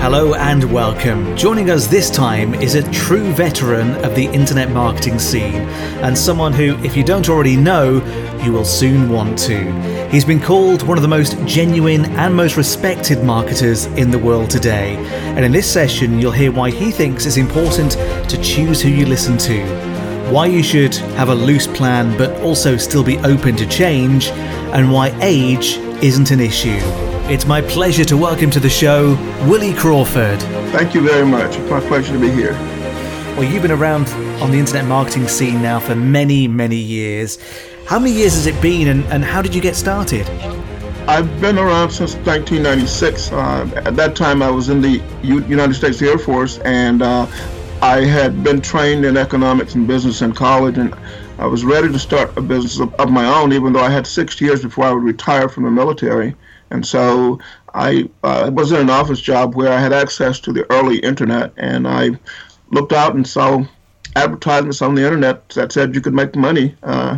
Hello and welcome. Joining us this time is a true veteran of the internet marketing scene, and someone who, if you don't already know, you will soon want to. He's been called one of the most genuine and most respected marketers in the world today. And in this session, you'll hear why he thinks it's important to choose who you listen to, why you should have a loose plan but also still be open to change, and why age isn't an issue. It's my pleasure to welcome to the show, Willie Crawford. Thank you very much. It's my pleasure to be here. Well, you've been around on the internet marketing scene now for many, many years. How many years has it been, and how did you get started? I've been around since 1996. At that time, I was in the United States Air Force, and I had been trained in economics and business in college, and I was ready to start a business of my own, even though I had 6 years before I would retire from the military. And so I was in an office job where I had access to the early internet, and I looked out and saw advertisements on the internet that said you could make money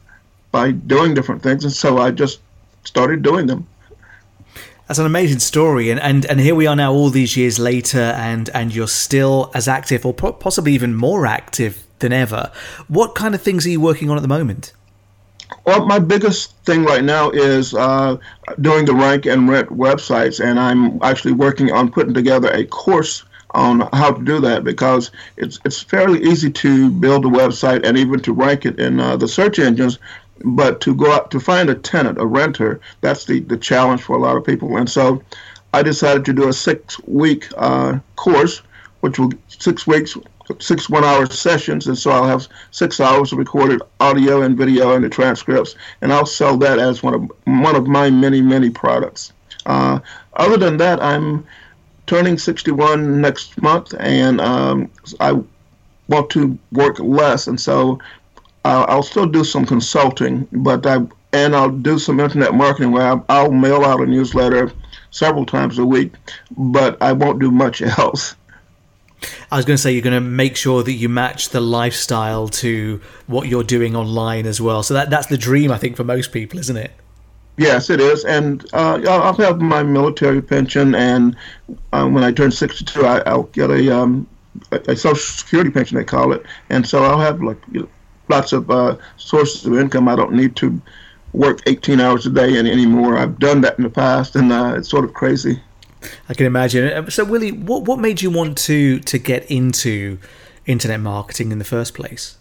by doing different things, and so I just started doing them. That's an amazing story, and here we are now all these years later, and you're still as active, or possibly even more active than ever. What kind of things are you working on at the moment? Well, my biggest thing right now is doing the rank and rent websites, and I'm actually working on putting together a course on how to do that, because it's fairly easy to build a website and even to rank it in the search engines, but to go out to find a tenant, a renter, that's the challenge for a lot of people. And so I decided to do a 6-week course, which will 6 weeks, 6 1-hour sessions, and so I'll have 6 hours of recorded audio and video and the transcripts, and I'll sell that as one of my many products. Other than that, I'm turning 61 next month, and I want to work less, and so I'll still do some consulting, but I'll do some internet marketing where I'll mail out a newsletter several times a week, but I won't do much else. I was going to say you're going to make sure that you match the lifestyle to what you're doing online as well. So that's the dream, I think, for most people, isn't it? Yes, it is. And I'll have my military pension, and when I turn 62, I'll get a Social Security pension, they call it. And so I'll have lots of sources of income. I don't need to work 18 hours a day anymore. I've done that in the past, and it's sort of crazy. I can imagine. So, Willie, what made you want to get into internet marketing in the first place?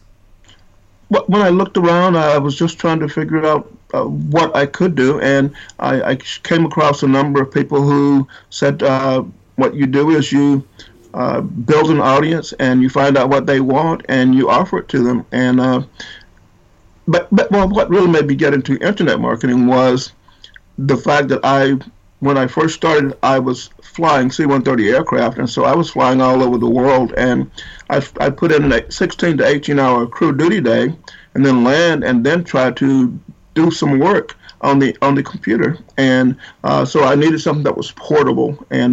When I looked around, I was just trying to figure out what I could do, and I came across a number of people who said what you do is you build an audience and you find out what they want and you offer it to them. And but what really made me get into internet marketing was the fact that when I first started, I was flying C-130 aircraft, and so I was flying all over the world, and I put in a 16 to 18-hour crew duty day, and then land, and then try to do some work on the computer, and so I needed something that was portable, and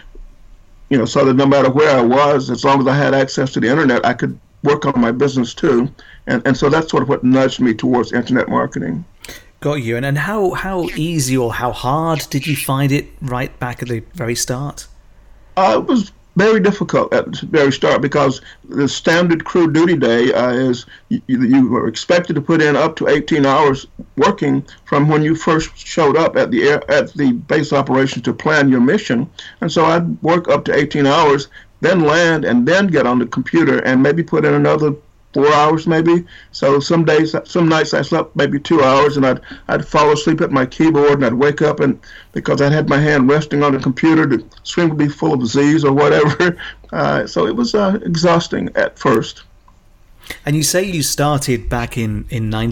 so that no matter where I was, as long as I had access to the internet, I could work on my business too, and so that's sort of what nudged me towards internet marketing. Got you. And how easy or how hard did you find it right back at the very start? It was very difficult at the very start, because the standard crew duty day is you were expected to put in up to 18 hours working from when you first showed up at the base operations to plan your mission. And so I'd work up to 18 hours, then land, and then get on the computer and maybe put in another 4 hours maybe. So some nights I slept maybe 2 hours, and I'd fall asleep at my keyboard, and I'd wake up, and because I had my hand resting on the computer, the screen would be full of Z's or whatever. So it was exhausting at first. And you say you started back in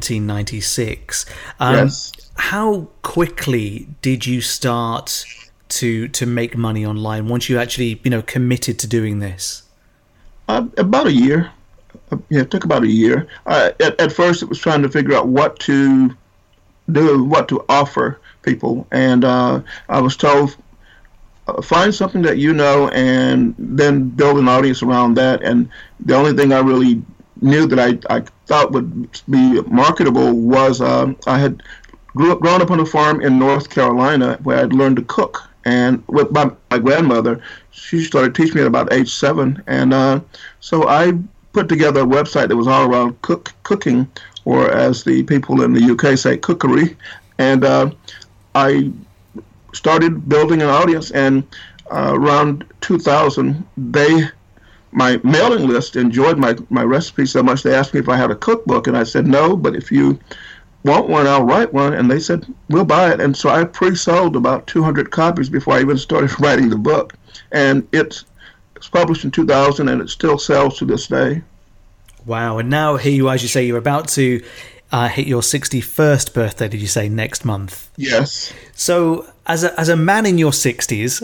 1996. Yes. How quickly did you start to make money online once you actually committed to doing this? About a year. Yeah, it took about a year. At first, it was trying to figure out what to do, what to offer people. And I was told, find something that you know and then build an audience around that. And the only thing I really knew that I thought would be marketable was I had grown up on a farm in North Carolina where I'd learned to cook. and with my grandmother. She started teaching me at about age 7, and so I put together a website that was all around cooking, or as the people in the UK say, cookery, and I started building an audience, and around 2000, my mailing list enjoyed my recipes so much they asked me if I had a cookbook, and I said no, but if you want one, I'll write one, and they said, we'll buy it. And so I pre-sold about 200 copies before I even started writing the book, and it's published in 2000, and it still sells to this day. Wow. And now here you are, as you say, you're about to hit your 61st birthday, did you say, next month? Yes. So as a man in your 60s,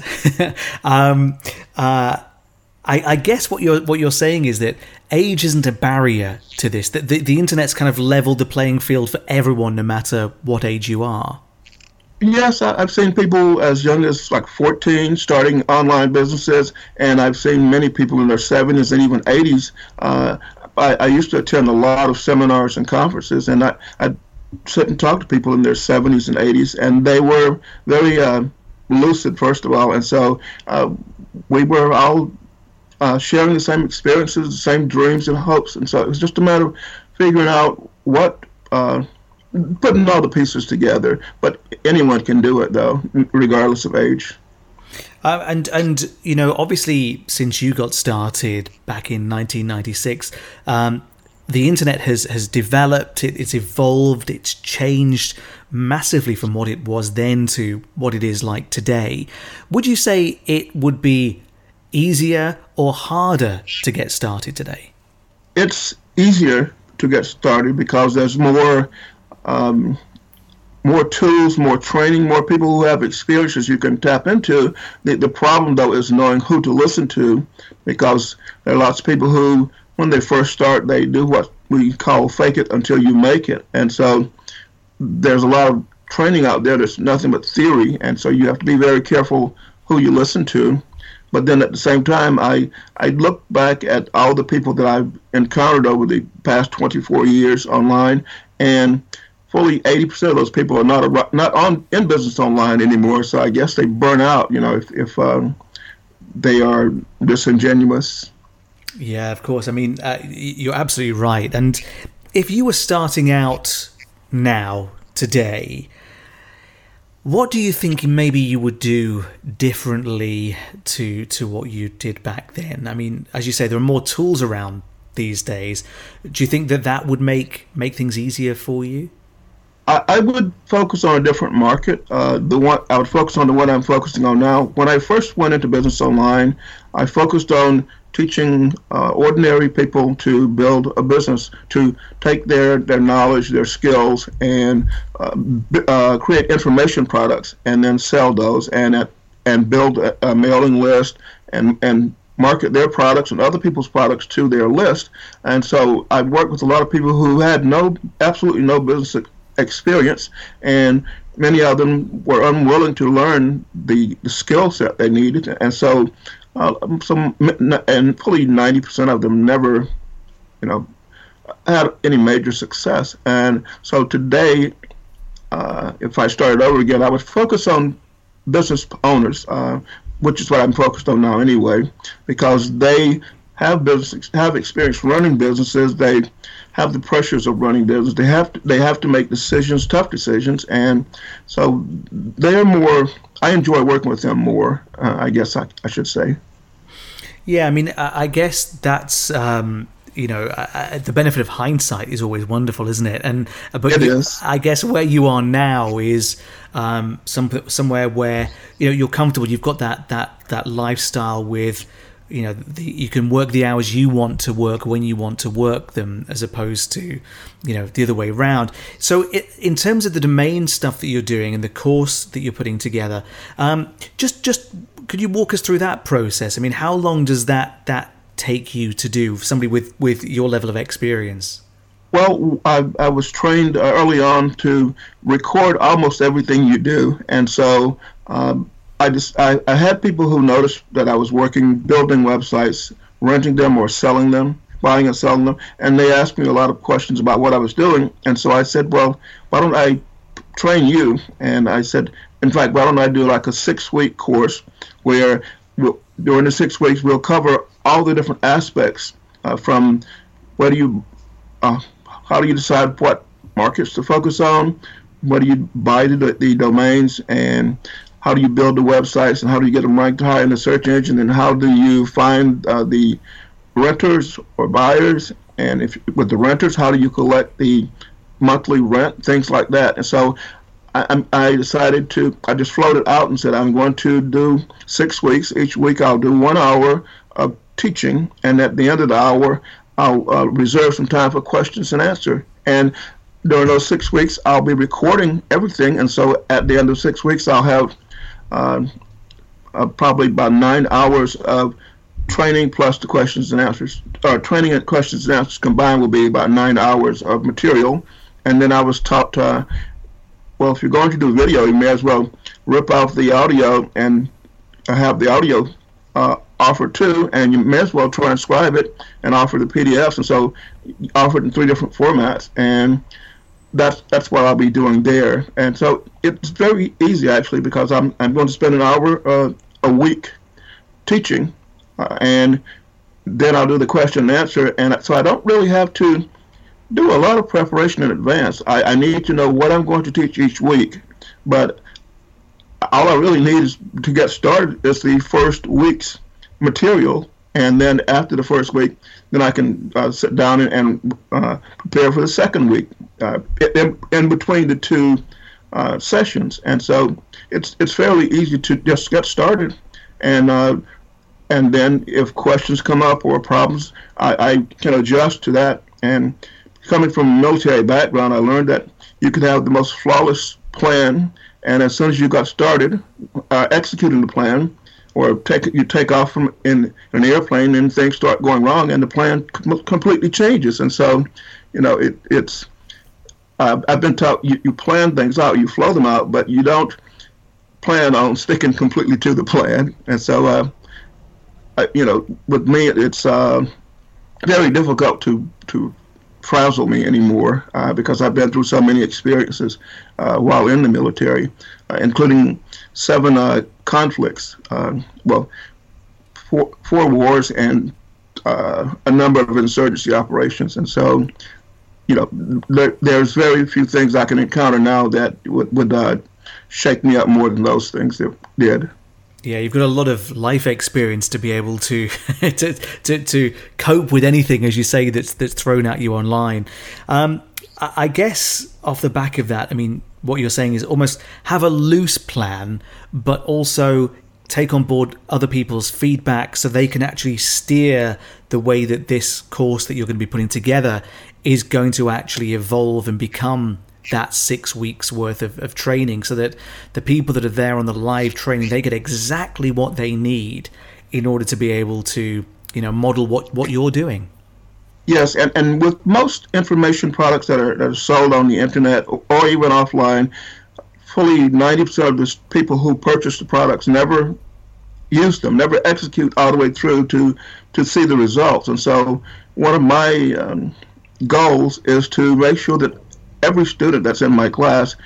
I guess what you're saying is that age isn't a barrier to this, that the internet's kind of leveled the playing field for everyone, no matter what age you are. Yes, I've seen people as young as like 14 starting online businesses, and I've seen many people in their 70s and even 80s. I used to attend a lot of seminars and conferences, and I'd sit and talk to people in their 70s and 80s, and they were very lucid, first of all, and so we were all sharing the same experiences, the same dreams and hopes, and so it was just a matter of figuring out putting all the pieces together. But anyone can do it, though, regardless of age. And obviously, since you got started back in 1996, the internet has developed, it's evolved, it's changed massively from what it was then to what it is like today. Would you say it would be easier or harder to get started today? It's easier to get started because there's more tools, more training, more people who have experiences you can tap into. The problem, though, is knowing who to listen to, because there are lots of people who, when they first start, they do what we call fake it until you make it. And so there's a lot of training out there that's nothing but theory, and so you have to be very careful who you listen to. But then at the same time, I look back at all the people that I've encountered over the past 24 years online, and fully 80% of those people are not in business online anymore. So I guess they burn out, if they are disingenuous. Yeah, of course. I mean, you're absolutely right. And if you were starting out now, today, what do you think maybe you would do differently to what you did back then? I mean, as you say, there are more tools around these days. Do you think that would make things easier for you? I would focus on a different market. I would focus on the one I'm focusing on now. When I first went into business online, I focused on teaching ordinary people to build a business, to take their knowledge, their skills, and create information products, and then sell those, and build a mailing list, and market their products and other people's products to their list. And so I worked with a lot of people who had absolutely no business experience, and many of them were unwilling to learn the skill set they needed, and so and fully 90% of them never had any major success. And so today, if I started over again, I would focus on business owners, which is what I'm focused on now anyway, because they have experience running businesses. They have the pressures of running business. They have to make decisions, tough decisions, and so they're more. I enjoy working with them more. I guess I should say. Yeah, I mean, I guess that's the benefit of hindsight is always wonderful, isn't it? But it is. I guess where you are now is somewhere where you're comfortable. You've got that lifestyle with. You can work the hours you want to work when you want to work them, as opposed to, the other way around. So in terms of the domain stuff that you're doing and the course that you're putting together, just could you walk us through that process? I mean, how long does that take you to do for somebody with your level of experience? Well, I was trained early on to record almost everything you do, and so I had people who noticed that I was building websites, renting them or selling them, buying and selling them, and they asked me a lot of questions about what I was doing. And so I said, well, why don't I train you? And I said, in fact, why don't I do like a 6-week course where during the 6 weeks we'll cover all the different aspects from how do you decide what markets to focus on, what do you buy the domains, and how do you build the websites, and how do you get them ranked high in the search engine, and how do you find the renters or buyers, and with the renters, how do you collect the monthly rent, things like that. And so I decided I just floated out and said I'm going to do 6 weeks. Each week I'll do 1 hour of teaching, and at the end of the hour I'll reserve some time for questions and answer. And during those 6 weeks I'll be recording everything, and so at the end of 6 weeks I'll have probably about 9 hours of training plus the questions and answers. Training and questions and answers combined will be about 9 hours of material. And then I was taught, well, if you're going to do video, you may as well rip off the audio and have the audio offered too, and you may as well transcribe it and offer the PDFs. And so offer it in 3 different formats, and that's what I'll be doing there. And so it's very easy actually, because I'm going to spend an hour a week teaching, and then I'll do the question and answer. And so I don't really have to do a lot of preparation in advance. I need to know what I'm going to teach each week, but all I really need is to get started is the first week's material, and then after the first week, then I can sit down and prepare for the second week in between the 2 sessions. And so it's fairly easy to just get started, and then if questions come up or problems, I can adjust to that. And coming from a military background, I learned that you could have the most flawless plan, and as soon as you got started executing the plan, or you take off from in an airplane, and things start going wrong, and the plan completely changes. And so, it's I've been taught you plan things out, you flow them out, but you don't plan on sticking completely to the plan. And so, with me, it's very difficult to frazzle me anymore, because I've been through so many experiences while in the military, including 7 conflicts, 4 wars, and a number of insurgency operations. And so, there's very few things I can encounter now that would shake me up more than those things that did. Yeah, you've got a lot of life experience to be able to to cope with anything, as you say, that's thrown at you online. I guess off the back of that, I mean, what you're saying is almost have a loose plan, but also take on board other people's feedback so they can actually steer the way that this course that you're going to be putting together is going to actually evolve and become that 6 weeks worth of training, so that the people that are there on the live training, they get exactly what they need in order to be able to, model what you're doing. Yes, and with most information products that are sold on the internet or even offline, fully 90% of the people who purchase the products never use them, never execute all the way through to see the results. And so one of my goals is to make sure that every student that's in my class,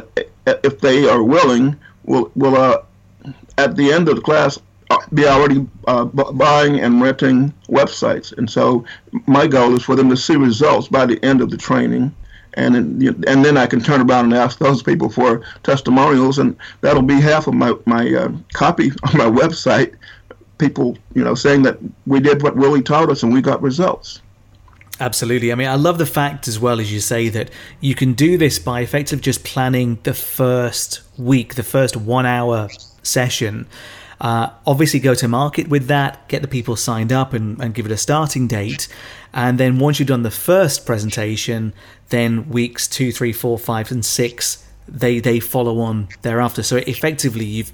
if they are willing, will at the end of the class be already buying and renting websites. And so my goal is for them to see results by the end of the training, and then I can turn around and ask those people for testimonials, and that'll be half of my copy on my website. People, saying that we did what Willie taught us and we got results. Absolutely. I mean, I love the fact as well, as you say, that you can do this by effectively just planning the first week, the first 1 hour session. Obviously go to market with that, get the people signed up and give it a starting date. And then once you've done the first presentation, then weeks 2, 3, 4, 5, and 6, they follow on thereafter. So effectively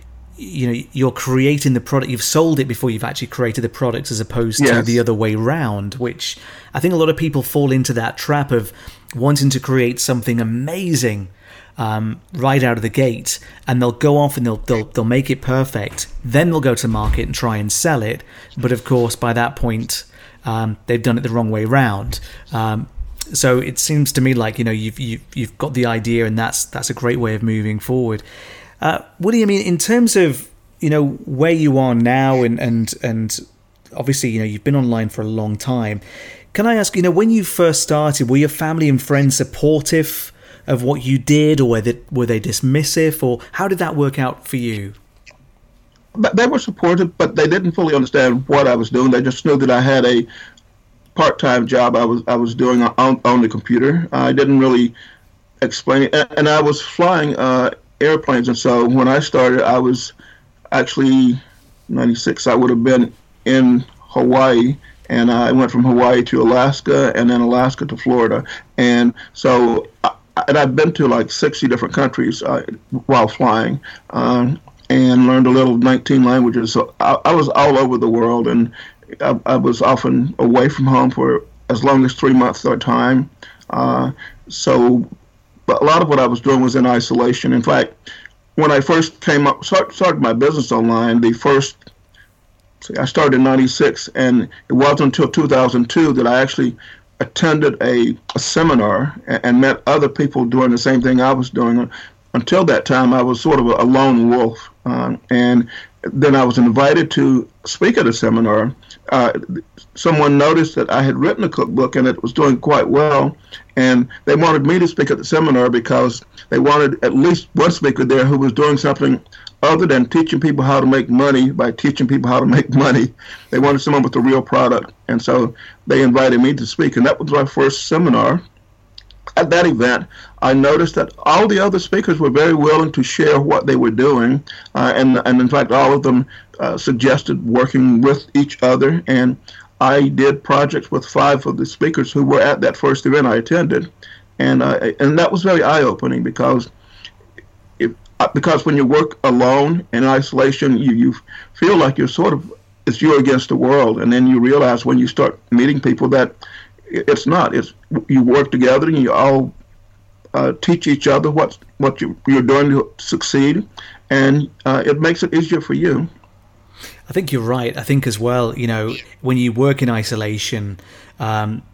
you're creating the product, you've sold it before you've actually created the product, as opposed to the other way round, which I think a lot of people fall into that trap of wanting to create something amazing right out of the gate, and they'll go off and they'll make it perfect, then they'll go to market and try and sell it, but of course by that point they've done it the wrong way round. So it seems to me like you've got the idea, and that's a great way of moving forward. Woody, I mean, in terms of, where you are now and obviously, you've been online for a long time. Can I ask, when you first started, were your family and friends supportive of what you did, or were they dismissive, or how did that work out for you? But they were supportive, but they didn't fully understand what I was doing. They just knew that I had a part-time job I was doing on the computer. I didn't really explain it, and I was flying airplanes, and so when I started, I was actually 96. I would have been in Hawaii, and I went from Hawaii to Alaska, and then Alaska to Florida, and so I've been to like 60 different countries while flying, and learned a little 19 languages. So I was all over the world, and I was often away from home for as long as 3 months at a time. But a lot of what I was doing was in isolation. In fact, when I first started my business online, I started in 96, and it wasn't until 2002 that I actually attended a seminar and met other people doing the same thing I was doing. Until that time, I was sort of a lone wolf. And then I was invited to speak at a seminar. Someone noticed that I had written a cookbook and it was doing quite well. And they wanted me to speak at the seminar because they wanted at least one speaker there who was doing something other than teaching people how to make money by teaching people how to make money. They wanted someone with a real product. And so they invited me to speak. And that was my first seminar. At that event, I noticed that all the other speakers were very willing to share what they were doing. And in fact, all of them suggested working with each other. And I did projects with 5 of the speakers who were at that first event I attended. And that was very eye-opening because when you work alone in isolation, you feel like it's you against the world. And then you realize when you start meeting people that it's not. You work together and you all teach each other what you're doing to succeed, and it makes it easier for you. I think you're right. I think as well, when you work in isolation,